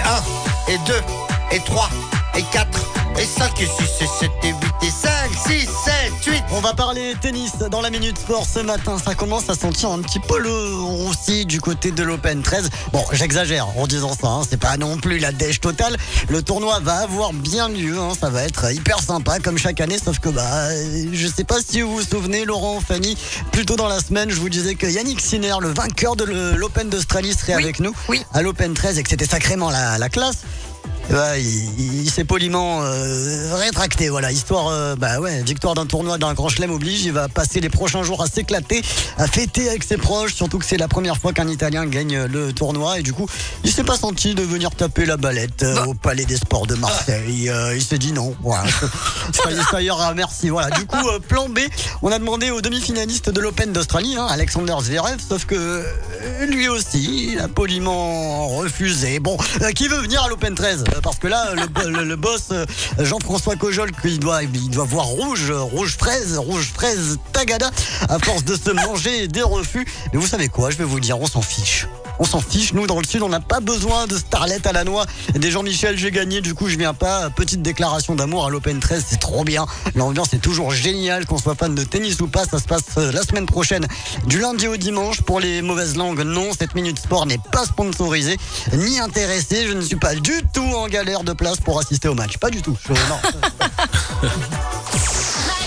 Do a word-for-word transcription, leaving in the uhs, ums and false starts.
un, et deux, et trois, et quatre, et cinq, et six, et sept, et huit, et cinq, six, sept, huit. On va parler tennis dans la Minute Sport ce matin. Ça commence à sentir un petit peu le roussi du côté de l'Open treize. Bon, j'exagère en disant ça, hein. C'est pas non plus la dèche totale. Le tournoi va avoir bien lieu, hein. Ça va être hyper sympa comme chaque année, sauf que bah, je sais pas si vous vous souvenez, Laurent, Fanny, plus tôt dans la semaine, je vous disais que Yannick Sinner, le vainqueur de l'Open d'Australie, serait Oui, avec nous oui. à l'Open treize et que c'était sacrément la, la classe. Ouais, il, il s'est poliment euh, rétracté, voilà, histoire, euh, bah ouais, victoire d'un tournoi d'un grand chelem oblige. Il va passer les prochains jours à s'éclater, à fêter avec ses proches, surtout que c'est la première fois qu'un Italien gagne le tournoi et du coup, il s'est pas senti de venir taper la balette euh, bah. au Palais des Sports de Marseille. Euh, il s'est dit non, voilà, ça, ça ira, merci. Voilà, du coup, euh, plan B, on a demandé au demi-finaliste de l'Open d'Australie, hein, Alexander Zverev, sauf que euh, lui aussi, il a poliment refusé. Bon, euh, qui veut venir à l'Open treize? Parce que là, le, le, le boss Jean-François Cojol, il doit, il doit voir rouge, rouge fraise, rouge fraise tagada, à force de se manger des refus. Mais vous savez quoi, je vais vous dire, on s'en fiche. On s'en fiche, nous dans le sud on n'a pas besoin de starlet à la noix. Des Jean-Michel, j'ai gagné, du coup je viens pas. Petite déclaration d'amour à l'Open treize, c'est trop bien. L'ambiance est toujours géniale, qu'on soit fan de tennis ou pas. Ça se passe la semaine prochaine, du lundi au dimanche. Pour les mauvaises langues, non, cette Minute Sport n'est pas sponsorisée ni intéressée. Je ne suis pas du tout en galère de place pour assister au match, pas du tout. Je, non.